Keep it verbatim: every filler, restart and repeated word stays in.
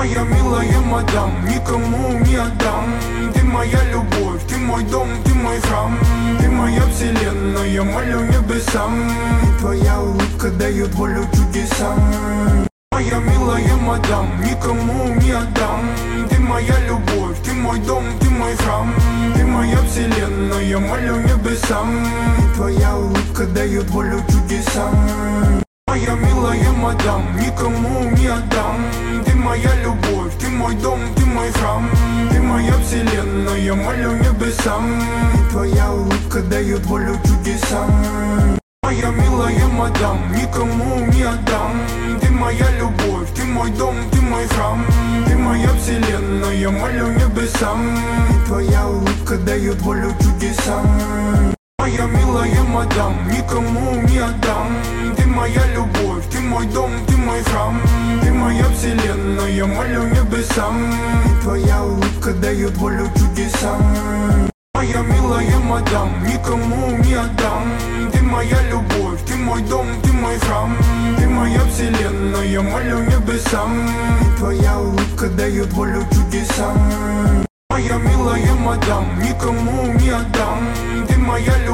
Моя милая мадам, никому не отдам. Ты моя любовь, ты мой дом, ты мой храм. Ты моя вселенная, молю небесам. И твоя улыбка дает волю чудесам. Моя милая мадам, никому не отдам. Ты моя любовь, ты мой дом, ты мой храм. Ты моя вселенная, молю небесам. И твоя улыбка дает волю чудесам. Моя милая мадам, никому не отдам. Ты моя любовь, ты мой дом, ты мой храм. Ты моя вселенная, молю небесам. И твоя улыбка дает волю чудесам. Моя милая мадам, никому не отдам. Ты моя любовь, ты мой дом, ты мой храм. Ты моя вселенная, молю небесам. И твоя улыбка дает волю чудесам. Моя милая мадам, никому не отдам. Ты моя любовь, ты мой дом, ты мой храм. Ты моя вселенная, молю небесам. И твоя улыбка дает волю чудесам. Моя милая мадам, никому не отдам. Ты моя любовь, ты мой дом, ты мой храм. Ты моя вселенная, молю небесам. И твоя улыбка дает волю чудесам. Моя милая мадам, никому не отдам. Ты моя любовь.